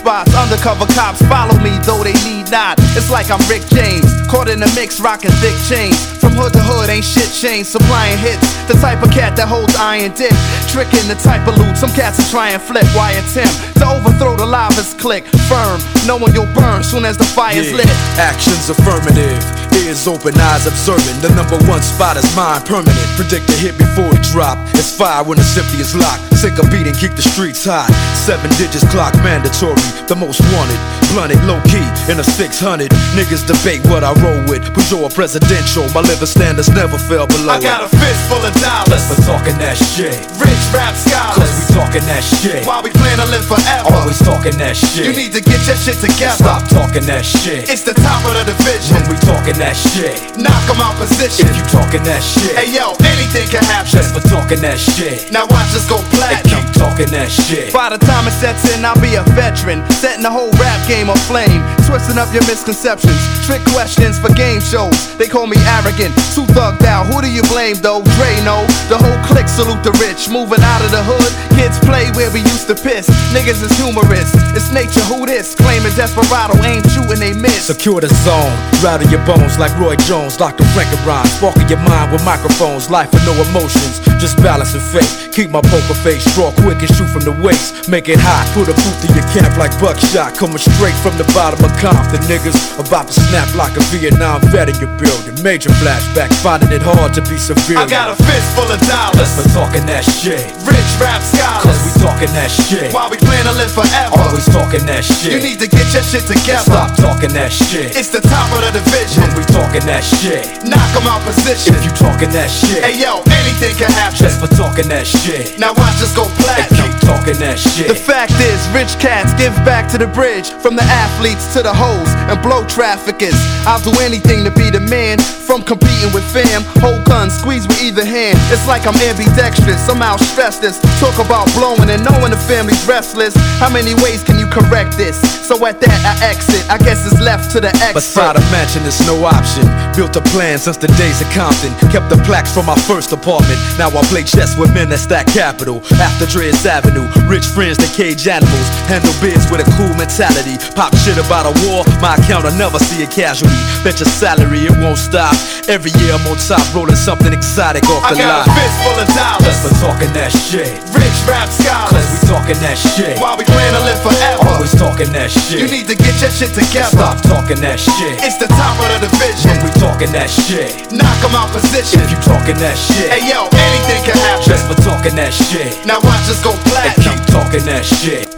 spots. Undercover cops follow me, though they need not. It's like I'm Rick James, caught in the mix, rocking thick chains. From hood to hood, ain't shit changed, supplying hits. The type of cat that holds iron dick, tricking the type of loot some cats will try and flip. Why attempt to overthrow the livest click? Firm, knowing you'll burn soon as the fire's lit. Actions affirmative, ears open, eyes observing. The #1 spot is mine, permanent. Predict a hit before it drop. It's fire when the symphony is locked. Sink a beat and keep the streets hot. 7 digits clock mandatory, the most wanted. Blunted, low key, in a 600. Niggas debate what I roll with. Peugeot or presidential, my living standards never fell below. I got a fist full of dollars. We're talking that shit. Rich rap scholars. Cause we talking that shit. While we plan to live forever. Always talking that shit. You need to get your shit together. Stop talking that shit. It's the top of the division. When we talking that shit, knock 'em out position. if you talking that shit, hey yo, anything can happen. just for talking that shit. Now watch us go And platinum. keep talking that shit. By the time it sets in, I'll be a veteran, setting the whole rap game aflame, twisting up your misconceptions, trick questions for game shows. They call me arrogant, too thugged out. Who do you blame though? Dre, no. The whole clique salute the rich. Moving out of the hood, kids play where we used to piss. Niggas is humorous, it's nature. Who this? Claiming desperado, aim shooting, they miss. Secure the zone, rattle your bones like Roy Jones, Dr. Frankenstein. Sparking your mind with microphones, life with no emotions, just balance and faith. Keep my poker face, draw quick and shoot from the waist. Make it hot, put a boot through your camp like buckshot. Coming straight from the bottom of Compton, niggas about to snap like a Vietnam vet in your building. Major flashback, finding it hard to be severe. I got a fist full of dollars. We're talking that shit. Rich rap scholars. Cause we talking that shit. While we plan to live forever. Always talking that shit. You need to get your shit together. Stop talking that shit. It's the top of the division. When we talking that shit, knock 'em out position. if you talking that shit, hey yo, anything can happen. just for talking that shit. Now watch us go And platinum. keep talking that shit. The fact is, rich cats give back to the bridge, from the athletes to the hoes and blow traffickers. I'll do anything to be the man, from competing with fam. Hold guns, squeeze with either hand. It's like I'm ambidextrous, somehow stress this. Talk about blowing and knowing the family's restless. How many ways can you correct this? So at that I exit, I guess it's left to the expert. Beside a mansion, it's no option. Built a plan since the days of Compton. Kept the plaques from my first apartment. Now I play chess with men that stack capital. After Dreads Avenue, rich friends that cage animals. Handle biz with a cool mentality. Pop shit about a war, my account will never see a casualty. Bet your salary, it won't stop. Every year I'm on top, rolling something exotic off the lot. I got a fist full of dollars. Just for talking that shit. Rich rap scholars. Cause we talking that shit. While we plan to live forever. Always talking that shit. You need to get your shit together. Stop talking that shit. It's the top of the division. When we talking that shit, knock 'em out position. if you talking that shit, hey yo, anything can happen. just for talking that shit. Now watch us go And platinum. keep talking that shit.